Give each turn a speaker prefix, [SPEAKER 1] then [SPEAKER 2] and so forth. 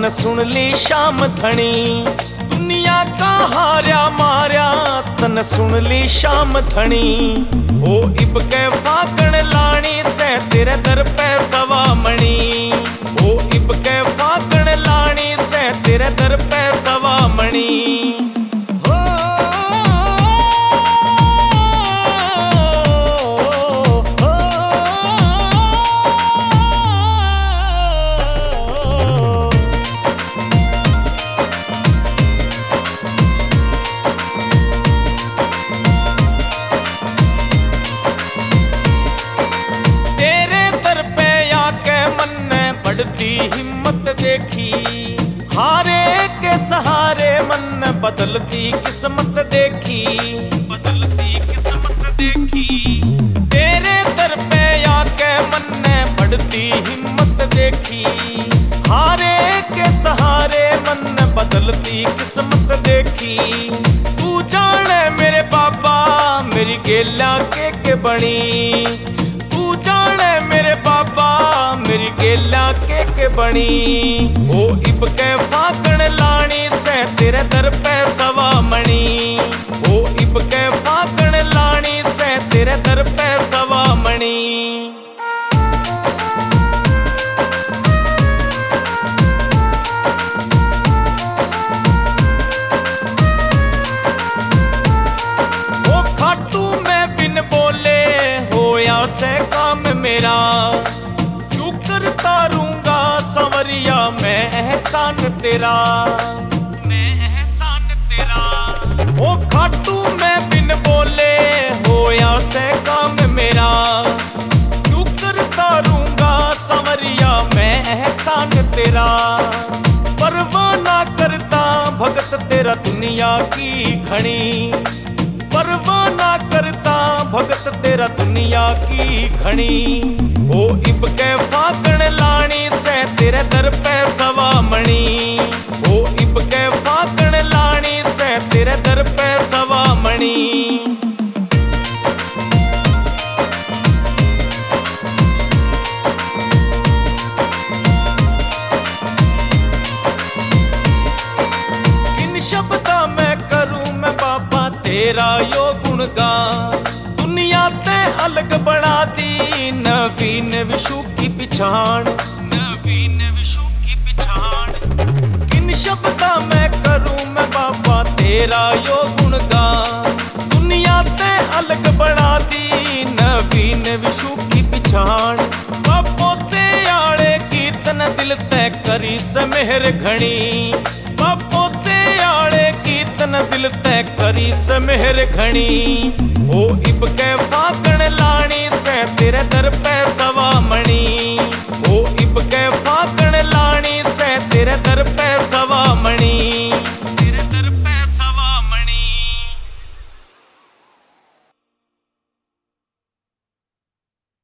[SPEAKER 1] तन सुन ली शाम धनी। दुनिया का हार्या मार्या तन सुन ली शाम धनी। ओ इब के फाकण लाणी से तेरे दर पे सवा मणि। ओ इब के फाकण लाणी से तेरे दर पे सवा मणि। हिम्मत देखी हारे के सहारे मन बदलती किस्मत देखी। बदलती किस्मत देखी तेरे दर पे आके मन ने बढ़ती हिम्मत देखी। हारे के सहारे मन बदलती किस्मत देखी। तू जाने मेरे बाबा मेरी गेला के बनी। तू जाने मेरे बाबा मेरी गेला के बनी। ओ इब के फाकण लाणी से तेरे दर पे सवा मणि। ओ इब के फाकण लाणी से तेरे दर पे सवा मणि। ओ खाटू मैं बिन बोले होया से काम मेरा। तारूंगा संवरिया मैं एहसान तेरा। मैं एहसान तेरा ओ खाटू मैं बिन बोले होया से काम मेरा। क्यों करता रहूंगा संवरिया मैं एहसान तेरा। परवाह ना करता भगत तेरा दुनिया की घनी। परवाह ना करता भगत तेरा दुनिया की घनी। ओ इब के फाकण लाणी से तेरे दर पे सवा मणि। ओ इब के फाकण लाणी से तेरे दर पे सवा मणि। किन शब्दा मैं करूं मैं बाबा तेरा यो गुणगान। दुनिया ते अलग बना दी नवीन विशु की पिछाण। नवीन विशु की पिछाण किन शब्दा मैं करूं मैं बाबा तेरा यो गुणगान। दुनिया ते अलग बना दी नवीन विशु की पिछाण। बापो से आले कीर्तन दिल तय करी समेहर घणी। बापो से आले कीर्तन दिल तय करी समेहर घणी। ओ इब के फाकण लाणी से तेरे दर पे सवा मणि। ओ इब के फाकण लाणी से तेरे दर पे सवा